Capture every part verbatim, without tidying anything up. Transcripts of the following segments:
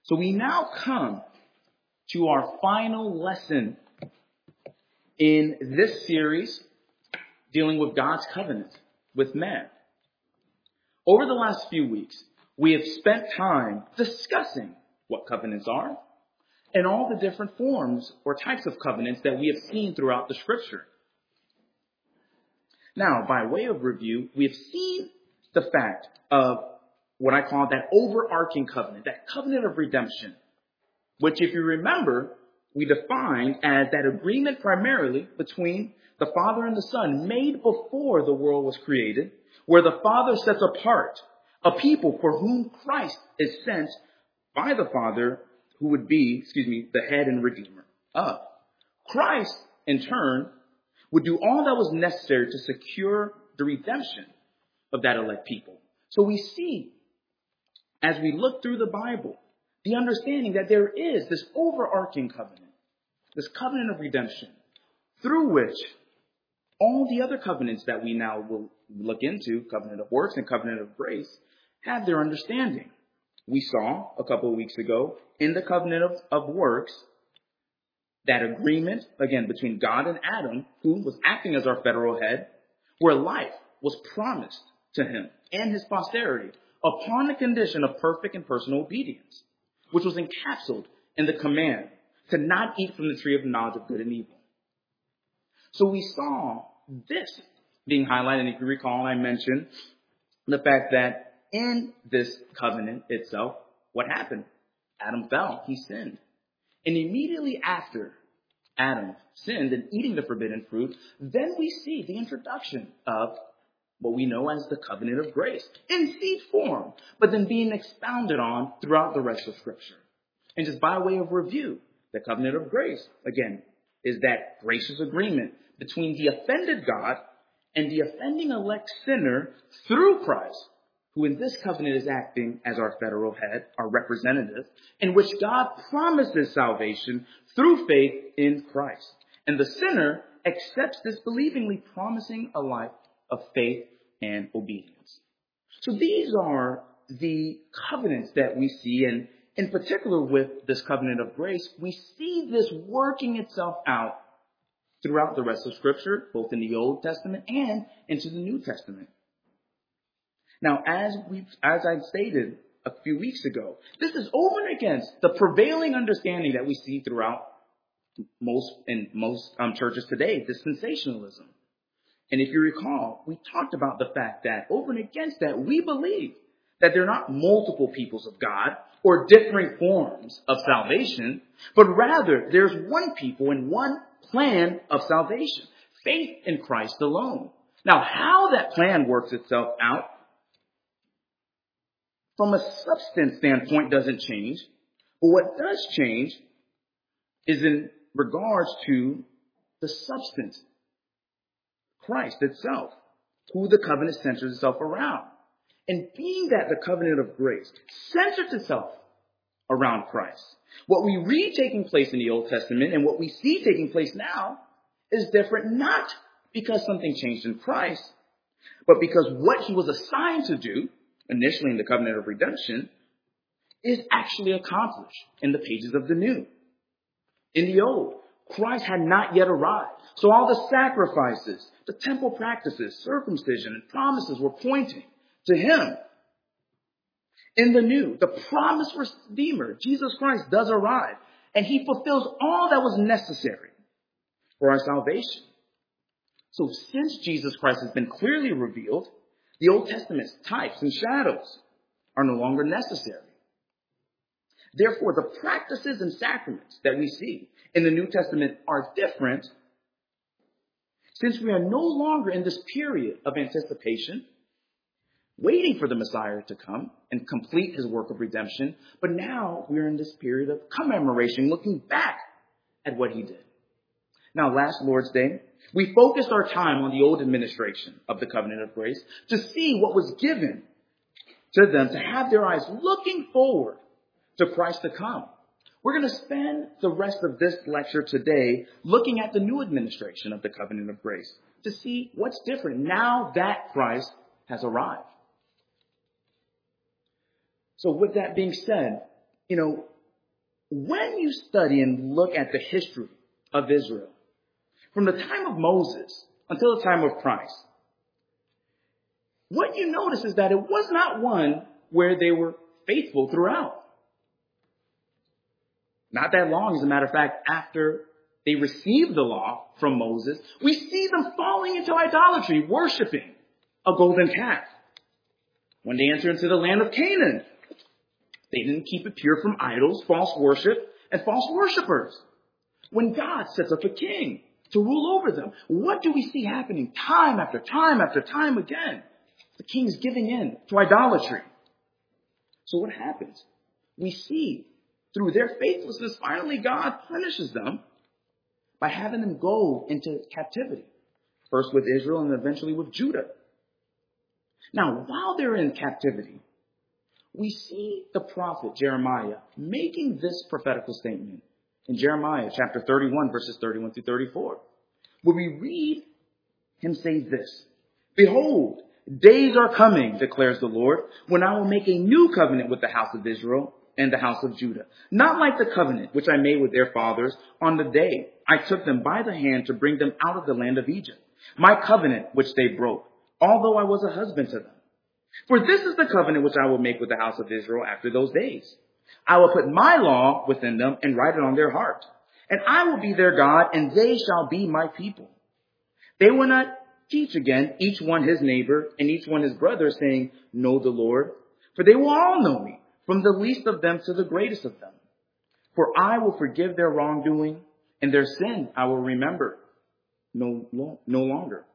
So we now come to our final lesson in this series dealing with God's covenant with man. Over the last few weeks, we have spent time discussing what covenants are and all the different forms or types of covenants that we have seen throughout the scripture. Now, by way of review, we have seen the fact of what I call that overarching covenant, that covenant of redemption, which, if you remember, we defined as that agreement primarily between the Father and the Son made before the world was created, where the Father sets apart a people for whom Christ is sent by the Father, who would be, excuse me, the head and redeemer of. Christ, in turn, would do all that was necessary to secure the redemption of that elect people. So we see, as we look through the Bible, the understanding that there is this overarching covenant, this covenant of redemption, through which all the other covenants that we now will look into, covenant of works and covenant of grace, have their understanding. We saw a couple of weeks ago in the covenant of, of works, that agreement, again, between God and Adam, who was acting as our federal head, where life was promised to him and his posterity upon the condition of perfect and personal obedience, which was encapsulated in the command to not eat from the tree of the knowledge of good and evil. So we saw this being highlighted, and if you recall, I mentioned the fact that in this covenant itself, what happened? Adam fell, he sinned. And immediately after Adam sinned in eating the forbidden fruit, then we see the introduction of what we know as the covenant of grace in seed form, but then being expounded on throughout the rest of Scripture. And just by way of review, the covenant of grace, again, is that gracious agreement between the offended God and the offending elect sinner through Christ, who in this covenant is acting as our federal head, our representative, in which God promises salvation through faith in Christ. And the sinner accepts this believingly, promising a life of faith and obedience. So these are the covenants that we see, and in particular with this covenant of grace, we see this working itself out throughout the rest of Scripture, both in the Old Testament and into the New Testament. Now, as we, as I stated a few weeks ago, this is over and against the prevailing understanding that we see throughout most in most um, churches today, dispensationalism. And if you recall, we talked about the fact that over and against that, we believe that there are not multiple peoples of God or different forms of salvation, but rather there's one people and one plan of salvation, faith in Christ alone. Now, how that plan works itself out from a substance standpoint doesn't change, but what does change is in regards to the substance, Christ itself, who the covenant centers itself around. And being that the covenant of grace centers itself around Christ, what we read taking place in the Old Testament and what we see taking place now is different, not because something changed in Christ, but because what he was assigned to do initially in the covenant of redemption is actually accomplished in the pages of the new. In the old, Christ had not yet arrived. So all the sacrifices, the temple practices, circumcision, and promises were pointing to him. In the new, the promised Redeemer, Jesus Christ, does arrive, and he fulfills all that was necessary for our salvation. So since Jesus Christ has been clearly revealed, the Old Testament's types and shadows are no longer necessary. Therefore, the practices and sacraments that we see in the New Testament are different, since we are no longer in this period of anticipation, waiting for the Messiah to come and complete his work of redemption, but now we're in this period of commemoration, looking back at what he did. Now, last Lord's Day, we focused our time on the old administration of the covenant of grace to see what was given to them to have their eyes looking forward to Christ to come. We're going to spend the rest of this lecture today looking at the new administration of the covenant of grace to see what's different now that Christ has arrived. So with that being said, you know, when you study and look at the history of Israel, from the time of Moses until the time of Christ, what you notice is that it was not one where they were faithful throughout. Not that long, as a matter of fact, after they received the law from Moses, we see them falling into idolatry, worshiping a golden calf. When they entered into the land of Canaan, they didn't keep it pure from idols, false worship, and false worshipers. When God sets up a king to rule over them, what do we see happening time after time after time again? The king's giving in to idolatry. So what happens? We see through their faithlessness, finally God punishes them by having them go into captivity. First with Israel and eventually with Judah. Now, while they're in captivity, we see the prophet Jeremiah making this prophetical statement in Jeremiah chapter thirty-one, verses thirty-one through thirty-four, where we read him say this: "Behold, days are coming, declares the Lord, when I will make a new covenant with the house of Israel and the house of Judah, not like the covenant which I made with their fathers on the day I took them by the hand to bring them out of the land of Egypt, my covenant which they broke, although I was a husband to them. For this is the covenant which I will make with the house of Israel after those days. I will put my law within them and write it on their heart. And I will be their God, and they shall be my people. They will not teach again each one his neighbor and each one his brother, saying, Know the Lord. For they will all know me, from the least of them to the greatest of them. For I will forgive their wrongdoing, and their sin I will remember no, no longer."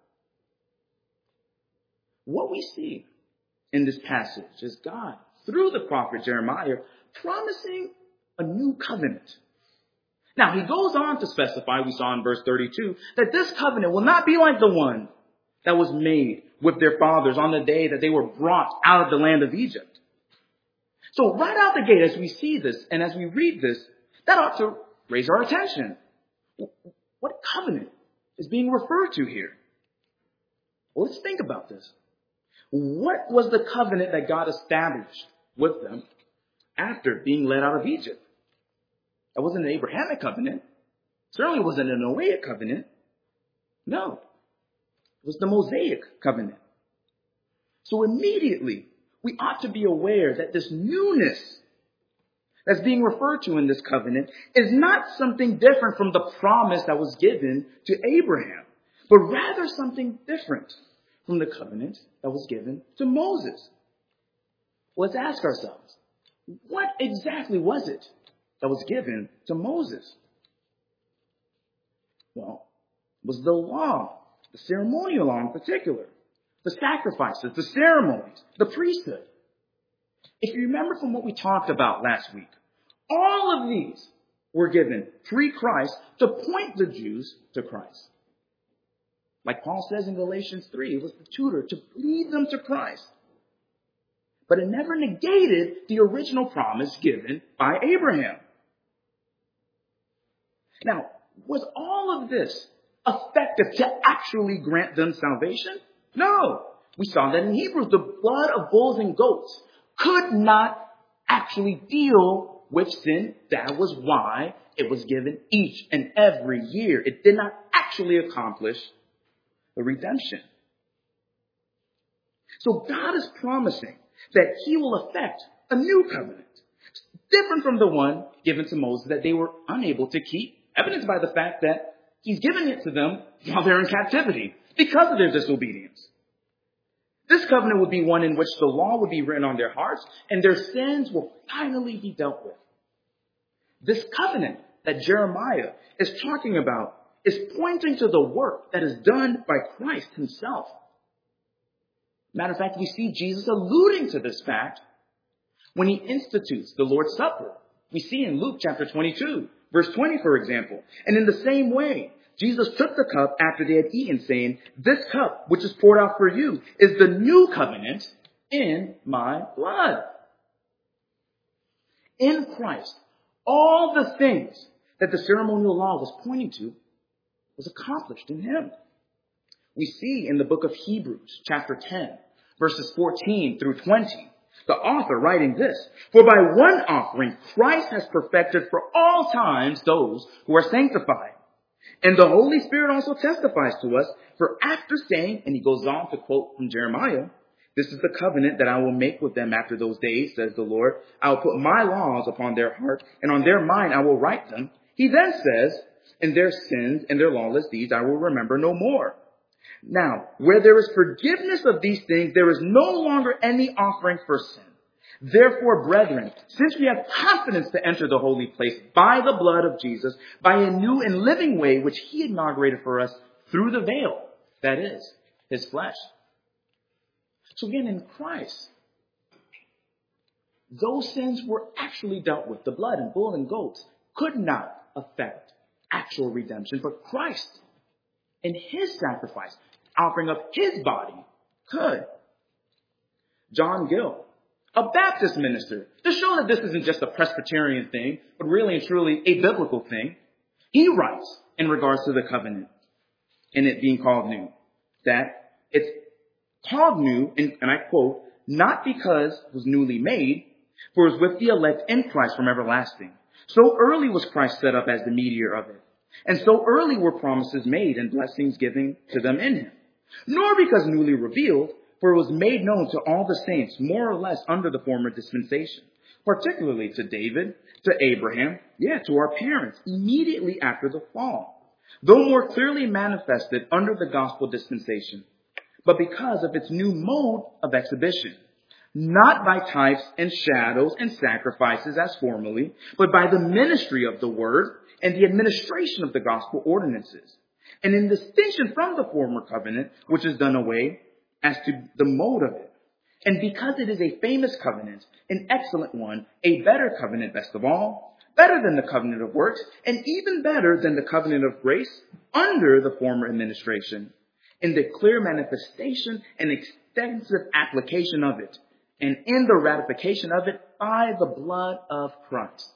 What we see in this passage is God, through the prophet Jeremiah, promising a new covenant. Now, he goes on to specify, we saw in verse thirty-two, that this covenant will not be like the one that was made with their fathers on the day that they were brought out of the land of Egypt. So right out the gate, as we see this and as we read this, that ought to raise our attention. What covenant is being referred to here? Well, let's think about this. What was the covenant that God established with them after being led out of Egypt? That wasn't an Abrahamic covenant. Certainly wasn't a Noahic covenant. No. It was the Mosaic covenant. So immediately, we ought to be aware that this newness that's being referred to in this covenant is not something different from the promise that was given to Abraham, but rather something different from the covenant that was given to Moses. Let's ask ourselves, what exactly was it that was given to Moses? Well, it was the law, the ceremonial law in particular, the sacrifices, the ceremonies, the priesthood. If you remember from what we talked about last week, all of these were given pre-Christ to point the Jews to Christ. Like Paul says in Galatians three, it was the tutor to lead them to Christ. But it never negated the original promise given by Abraham. Now, was all of this effective to actually grant them salvation? No. We saw that in Hebrews, the blood of bulls and goats could not actually deal with sin. That was why it was given each and every year. It did not actually accomplish the redemption. So God is promising that he will effect a new covenant, different from the one given to Moses that they were unable to keep, evidenced by the fact that he's given it to them while they're in captivity because of their disobedience. This covenant would be one in which the law would be written on their hearts and their sins will finally be dealt with. This covenant that Jeremiah is talking about is pointing to the work that is done by Christ himself. Matter of fact, we see Jesus alluding to this fact when he institutes the Lord's Supper. We see in Luke chapter twenty-two, verse twenty, for example. And in the same way, Jesus took the cup after they had eaten, saying, "This cup, which is poured out for you, is the new covenant in my blood." In Christ, all the things that the ceremonial law was pointing to was accomplished in him. We see in the book of Hebrews, chapter ten, verses fourteen through twenty, The author writing this, for by one offering Christ has perfected for all times those who are sanctified. And the Holy Spirit also testifies to us, for after saying, and he goes on to quote from Jeremiah, this is the covenant that I will make with them after those days, says the Lord. I will put my laws upon their heart, and on their mind I will write them. He then says, and their sins and their lawless deeds I will remember no more. Now, where there is forgiveness of these things, there is no longer any offering for sin. Therefore, brethren, since we have confidence to enter the holy place by the blood of Jesus, by a new and living way which he inaugurated for us through the veil, that is, his flesh. So again, in Christ, those sins were actually dealt with. The blood and bull and goats could not affect actual redemption, but Christ, in his sacrifice, offering up his body, could. John Gill, a Baptist minister, to show that this isn't just a Presbyterian thing, but really and truly a biblical thing, he writes in regards to the covenant and it being called new, that it's called new, and, and I quote, not because it was newly made, for it was with the elect in Christ from everlasting. So early was Christ set up as the mediator of it, and so early were promises made and blessings given to them in him. Nor because newly revealed, for it was made known to all the saints more or less under the former dispensation, particularly to David, to Abraham, yeah, to our parents, immediately after the fall, though more clearly manifested under the gospel dispensation, but because of its new mode of exhibition, not by types and shadows and sacrifices as formerly, but by the ministry of the word and the administration of the gospel ordinances, and in distinction from the former covenant, which is done away, as to the mode of it. And because it is a famous covenant, an excellent one, a better covenant best of all, better than the covenant of works, and even better than the covenant of grace under the former administration, in the clear manifestation and extensive application of it, and in the ratification of it by the blood of Christ.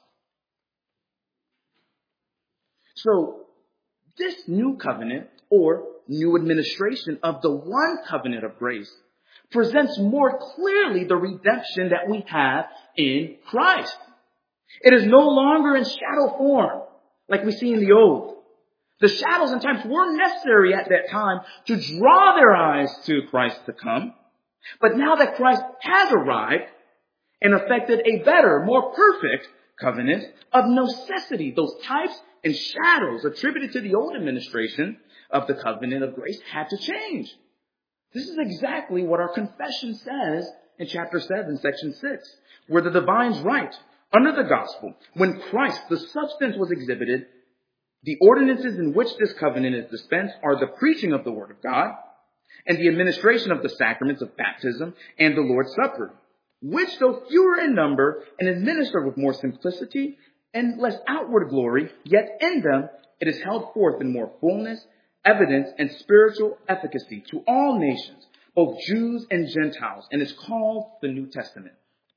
So, this new covenant, or new administration of the one covenant of grace, presents more clearly the redemption that we have in Christ. It is no longer in shadow form, like we see in the old. The shadows and types were necessary at that time to draw their eyes to Christ to come. But now that Christ has arrived and effected a better, more perfect covenant, of necessity, those types and shadows attributed to the old administration of the covenant of grace had to change. This is exactly what our confession says in chapter seven, section six, where the divines write, under the gospel, when Christ, the substance, was exhibited, the ordinances in which this covenant is dispensed are the preaching of the word of God and the administration of the sacraments of baptism and the Lord's Supper, which, though fewer in number and administered with more simplicity and less outward glory, yet in them it is held forth in more fullness, evidence, and spiritual efficacy to all nations, both Jews and Gentiles, and is called the New Testament.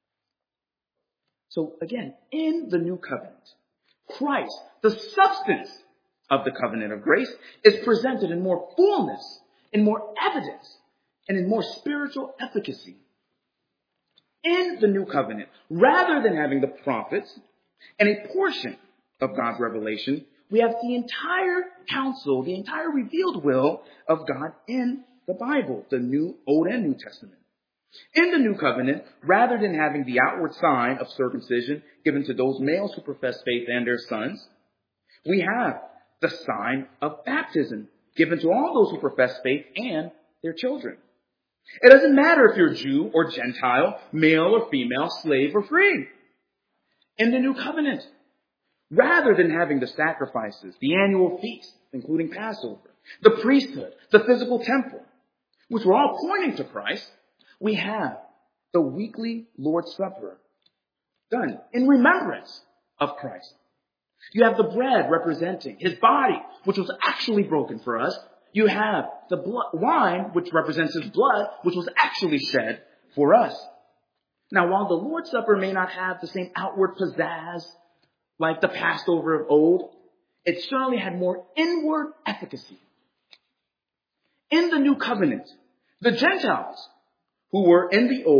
So again, in the new covenant, Christ, the substance of the covenant of grace, is presented in more fullness, in more evidence, and in more spiritual efficacy. In the new covenant, rather than having the prophets and a portion of God's revelation, we have the entire counsel, the entire revealed will of God in the Bible, the New, Old and New Testament. In the new covenant, rather than having the outward sign of circumcision given to those males who profess faith and their sons, we have the sign of baptism given to all those who profess faith and their children. It doesn't matter if you're Jew or Gentile, male or female, slave or free. In the new covenant, rather than having the sacrifices, the annual feasts, including Passover, the priesthood, the physical temple, which were all pointing to Christ, we have the weekly Lord's Supper done in remembrance of Christ. You have the bread representing his body, which was actually broken for us. You have the blood, wine, which represents his blood, which was actually shed for us. Now, while the Lord's Supper may not have the same outward pizzazz like the Passover of old, it certainly had more inward efficacy. In the new covenant, the Gentiles who were in the old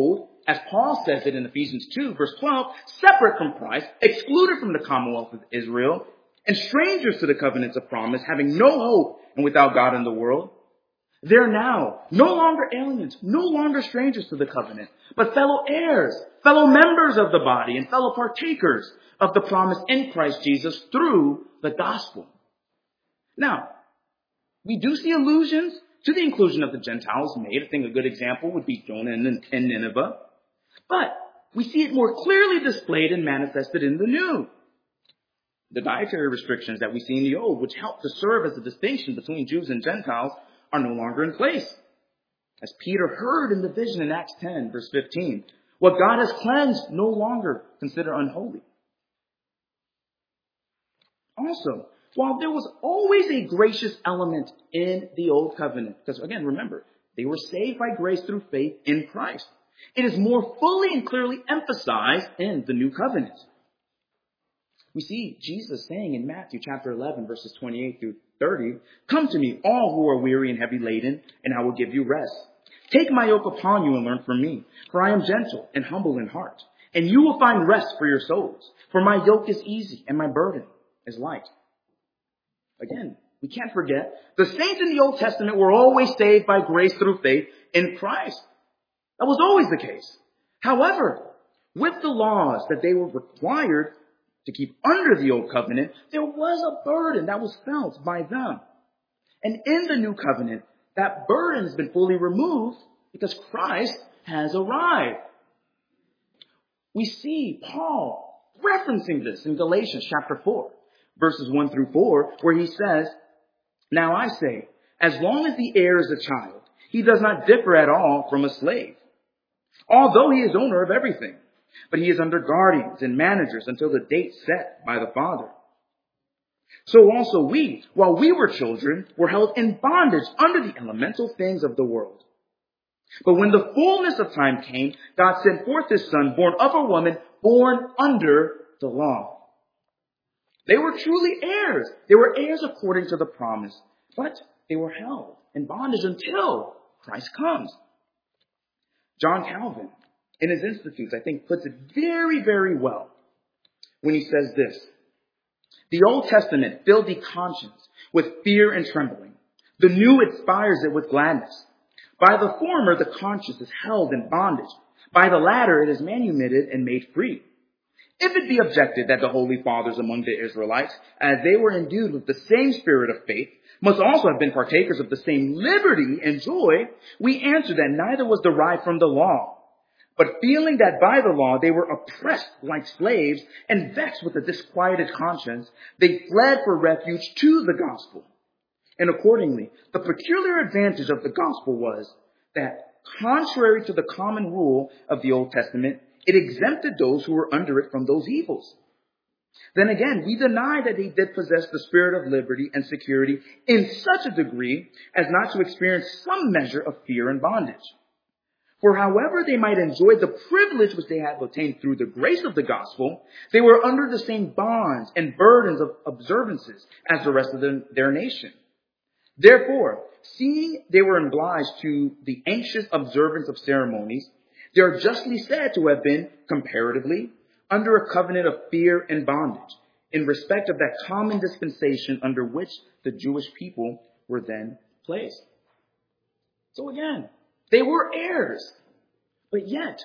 as Paul says it in Ephesians two, verse twelve, separate from Christ, excluded from the commonwealth of Israel, and strangers to the covenants of promise, having no hope and without God in the world. They're now no longer aliens, no longer strangers to the covenant, but fellow heirs, fellow members of the body, and fellow partakers of the promise in Christ Jesus through the gospel. Now, we do see allusions to the inclusion of the Gentiles made. I think a good example would be Jonah and Nineveh. But we see it more clearly displayed and manifested in the new. The dietary restrictions that we see in the old, which help to serve as a distinction between Jews and Gentiles, are no longer in place. As Peter heard in the vision in Acts ten, verse fifteen, what God has cleansed, no longer consider unholy. Also, while there was always a gracious element in the old covenant, because again, remember, they were saved by grace through faith in Christ, it is more fully and clearly emphasized in the new covenant. We see Jesus saying in Matthew chapter eleven, verses twenty-eight through thirty, "Come to me, all who are weary and heavy laden, and I will give you rest. Take my yoke upon you and learn from me, for I am gentle and humble in heart, and you will find rest for your souls. For my yoke is easy and my burden is light." Again, we can't forget, the saints in the Old Testament were always saved by grace through faith in Christ. That was always the case. However, with the laws that they were required to keep under the old covenant, there was a burden that was felt by them. And in the new covenant, that burden has been fully removed because Christ has arrived. We see Paul referencing this in Galatians chapter four, verses one through four, where he says, "Now I say, as long as the heir is a child, he does not differ at all from a slave, although he is owner of everything. But he is under guardians and managers until the date set by the Father. So also we, while we were children, were held in bondage under the elemental things of the world. But when the fullness of time came, God sent forth his Son, born of a woman, born under the law." They were truly heirs. They were heirs according to the promise, but they were held in bondage until Christ comes. John Calvin, in his Institutes, I think, puts it very, very well when he says this: "The Old Testament filled the conscience with fear and trembling. The New inspires it with gladness. By the former, the conscience is held in bondage. By the latter, it is manumitted and made free. If it be objected that the Holy Fathers among the Israelites, as they were endued with the same spirit of faith, must also have been partakers of the same liberty and joy, we answer that neither was derived from the law. But feeling that by the law they were oppressed like slaves and vexed with a disquieted conscience, they fled for refuge to the gospel. And accordingly, the peculiar advantage of the gospel was that, contrary to the common rule of the Old Testament, it exempted those who were under it from those evils. Then again, we deny that they did possess the spirit of liberty and security in such a degree as not to experience some measure of fear and bondage. For however they might enjoy the privilege which they had obtained through the grace of the gospel, they were under the same bonds and burdens of observances as the rest of the, their nation. Therefore, seeing they were obliged to the anxious observance of ceremonies, they are justly said to have been, comparatively, under a covenant of fear and bondage, in respect of that common dispensation under which the Jewish people were then placed." So again, they were heirs, but yet,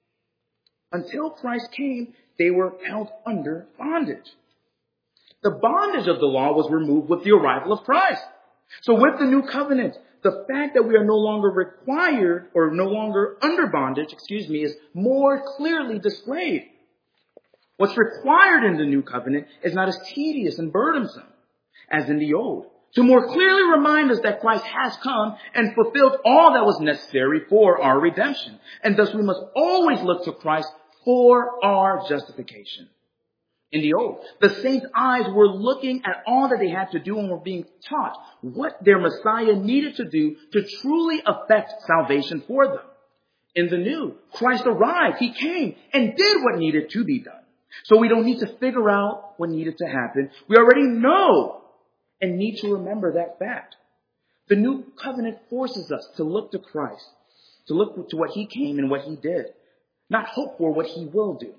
until Christ came, they were held under bondage. The bondage of the law was removed with the arrival of Christ. So with the new covenant, the fact that we are no longer required or no longer under bondage, excuse me, is more clearly displayed. What's required in the new covenant is not as tedious and burdensome as in the old, to more clearly remind us that Christ has come and fulfilled all that was necessary for our redemption. And thus we must always look to Christ for our justification. In the old, the saints' eyes were looking at all that they had to do and were being taught what their Messiah needed to do to truly affect salvation for them. In the new, Christ arrived, he came and did what needed to be done. So we don't need to figure out what needed to happen. We already know and need to remember that fact. The new covenant forces us to look to Christ, to look to what he came and what he did. not hope for what he will do.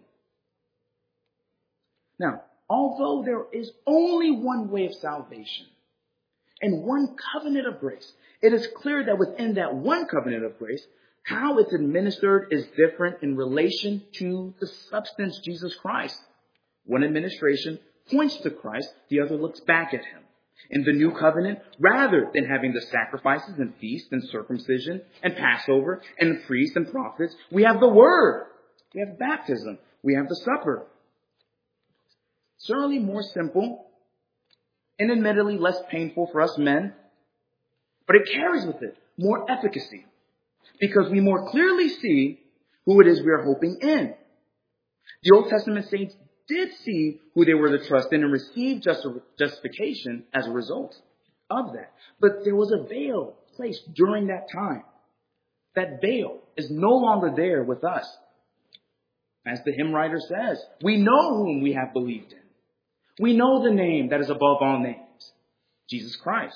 Now, although there is only one way of salvation and one covenant of grace, it is clear that within that one covenant of grace, how it's administered is different in relation to the substance, Jesus Christ. One administration points to Christ, the other looks back at him. In the new covenant, rather than having the sacrifices and feasts and circumcision and Passover and priests and prophets, we have the word. We have baptism. We have the supper. Certainly more simple and admittedly less painful for us men, but it carries with it more efficacy because we more clearly see who it is we are hoping in. The Old Testament saints did see who they were to trust in and received just justification as a result of that. But there was a veil placed during that time. That veil is no longer there with us. As the hymn writer says, we know whom we have believed in. We know the name that is above all names, Jesus Christ.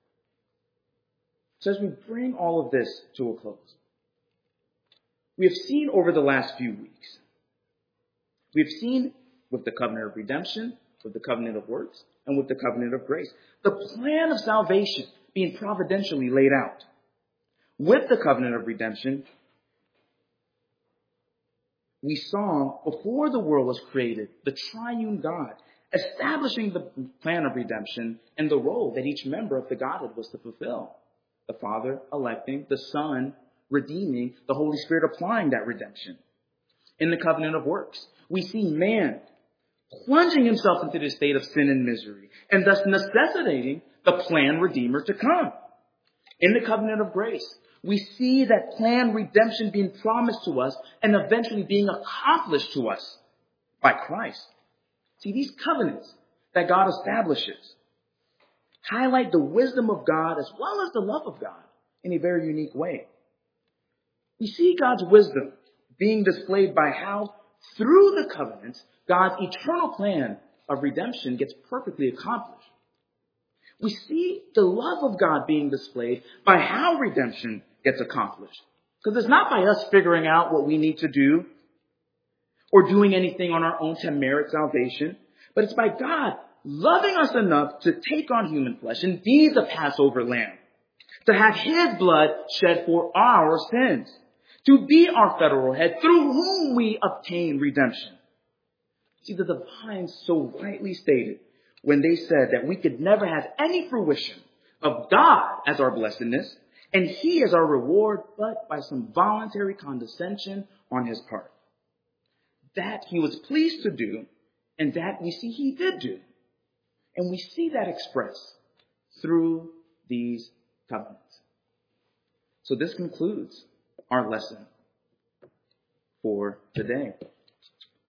So as we bring all of this to a close, we have seen over the last few weeks, we have seen with the covenant of redemption, with the covenant of works, and with the covenant of grace, the plan of salvation being providentially laid out. With the covenant of redemption, we saw before the world was created, the triune God establishing the plan of redemption and the role that each member of the Godhead was to fulfill. The Father electing, the Son redeeming, the Holy Spirit applying that redemption. In the covenant of works, we see man plunging himself into the state of sin and misery, and thus necessitating the planned Redeemer to come. In the covenant of grace, we see that planned redemption being promised to us and eventually being accomplished to us by Christ. See, these covenants that God establishes highlight the wisdom of God as well as the love of God in a very unique way. We see God's wisdom being displayed by how, through the covenants, God's eternal plan of redemption gets perfectly accomplished. We see the love of God being displayed by how redemption gets accomplished. Because it's not by us figuring out what we need to do or doing anything on our own to merit salvation, but it's by God loving us enough to take on human flesh and be the Passover lamb, to have his blood shed for our sins, to be our federal head through whom we obtain redemption. See, the divines so rightly stated when they said that we could never have any fruition of God as our blessedness and he as our reward, but by some voluntary condescension on his part. That he was pleased to do, and that we see he did do. And we see that expressed through these covenants. So this concludes our lesson for today.